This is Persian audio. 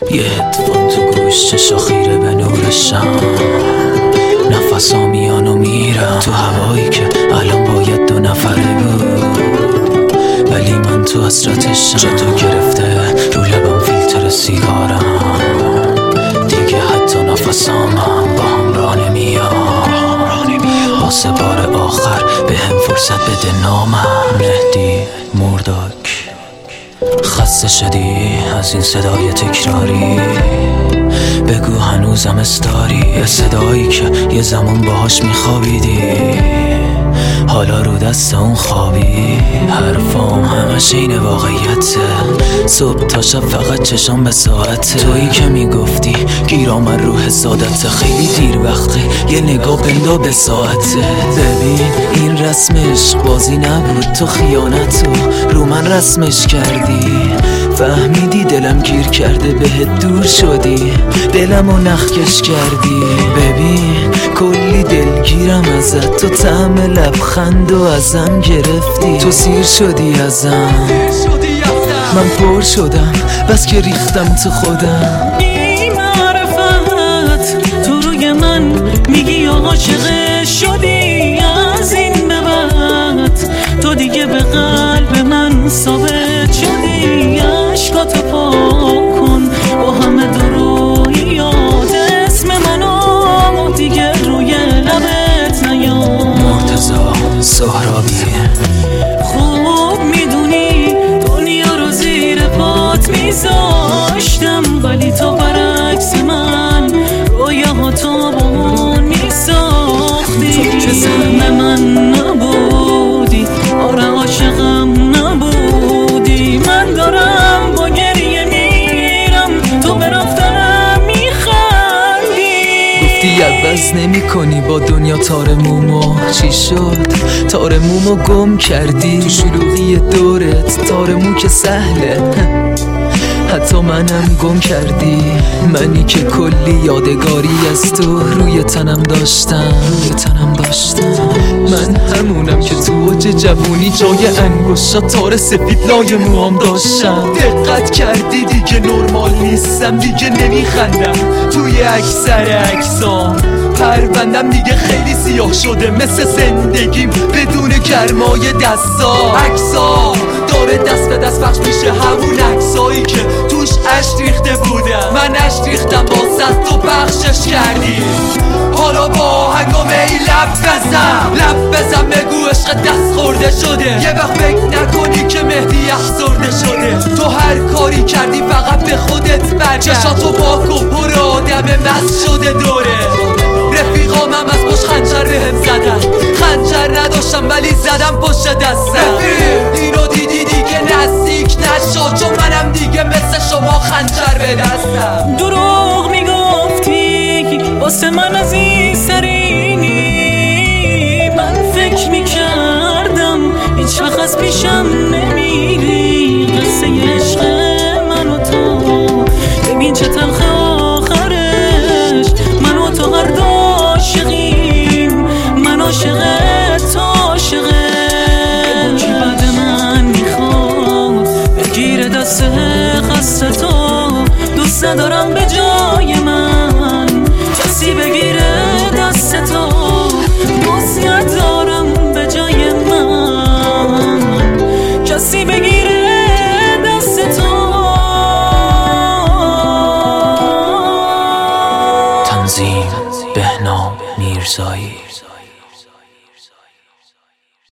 یه هدفون تو گوش چشا خیره به نور شم، نفسا میان و میرم تو هوایی که الان باید 2 نفره بود، ولی من تو حسرتشم. جا تو گرفته رو لبم فیلتر سیگارم، دیگه حتی نفسامم با هم راه نمیام. واسه بار آخر به هم فرصت بده نامم. مهدی مرداک. خسته شدی از این صدای تکراری؟ بگو هنوزم استاری، یه صدایی که یه زمان باهاش میخوابیدی، حالا رو دست اون خوابی. حرفام همش این واقعیته، صبح تا شب فقط چشام به ساعته. تویی که میگفتی گیرام رو حسادت، خیلی دیر وقته یه نگاه بندا به ساعته. ببین این رسم عشق بازی نبود، تو خیانتو رو من رسمش کردی. فهمیدی دلم گیر کرده بهت دور شدی، دلمو نخکش کردی. ببین کلی دلگیرم ازت، تو طعم لبخند و ازم گرفتی. تو سیر شدی ازم، من پر شدم بس که ریختم تو خودم. بی معرفت تو روی من میگی عاشق شدی، از این به بعد تو دیگه به قلب من ثابت شدی. عشقاتو پاک کن با همه درویات، اسم منو دیگه روی لبت نیار. مرتضی سهرابی. خوب میدونی دنیا رو زیر پات میذاشتم، ولی تو برعکس من رویاهاتو با من میساختی. تو که سهم من نبودی، آره عاشقم نبودی. من دارم با گریه میرم، تو به رفتنم میخندی. گفتی عوض نمی کنی با دنیا تار مومو، چی شد؟ تار مومو گم کردی تو شلوغی دورت، تار مو که سهله حتی منم گم کردی. منی که کلی یادگاری از تو روی تنم داشتم. من همونم که تو اوج جوونی جای انگشتا تار سفید لای موام داشتم. دقت کردی دیگه نرمال نیستم، دیگه نمیخندم توی اکثر عکسام. پروندم دیگه خیلی سیاه شده مثل زندگیم بدون گرمای دستا. عکسا داره دست به دست پخش میشه، همون عکسایی که توش اشک ریخته بودم. من اشک ریختم واسه تو پخشش کردی. حالا با آهنگام ای لب بزن بگو عشق دست خورده شده. یه وقت فکر نکنی که مهدی افسرده شده. تو هر کاری کردی فقط به خودت برگرد. چشاتو پاک و پر آدم مست شده دوره. رفیقامم از پشت خنجر بهم زدن، خنجر نداشتم ولی زدم پشت دستم. اینو دیدی دیگه نزدیک نشو، چون منم دیگه مثل شما خنجر به دستم. دروغ میگفتی واسه من عزیزترینی، من فکر میکردم هیچ وقت از پیشم نمیری. قصه عشق من و تو ببین چه تلخه آخرش. من و تو هر دو عاشقیم، من عاشقت تو عاشقت. کی بعد من میخواد بگیره دست خسته تو، دوست ندارم به جای من کسی بگیره دست تو. دوست ندارم به جای من کسی بگیره دست تو. تنظیم بهنام میرزایی.